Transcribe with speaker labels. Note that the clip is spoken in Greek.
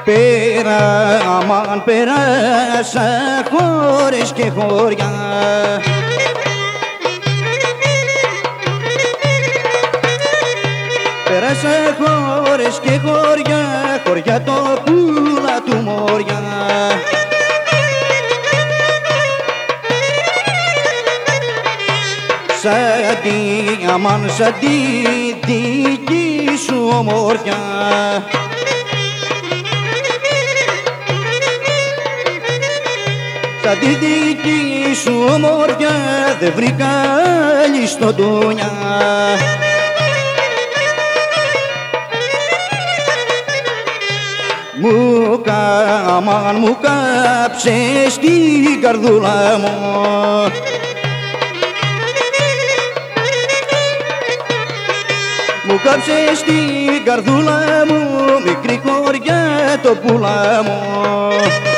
Speaker 1: Πέρα, αμάν πέρασα χώρες και χωριά. Πέρασα χώρες και χωριά, χωριά το πουλα του μωριά. Σαν τη, αμάν σαν τη δική σου ομορφιά. Σαν τη δική σου ομορφιά δεν βρήκα άλλη στο ντουνιά. Αμάν μου κάψες την καρδούλα μου. Μου κάψες την καρδούλα μου, μικρή χωριά το πουλά μου.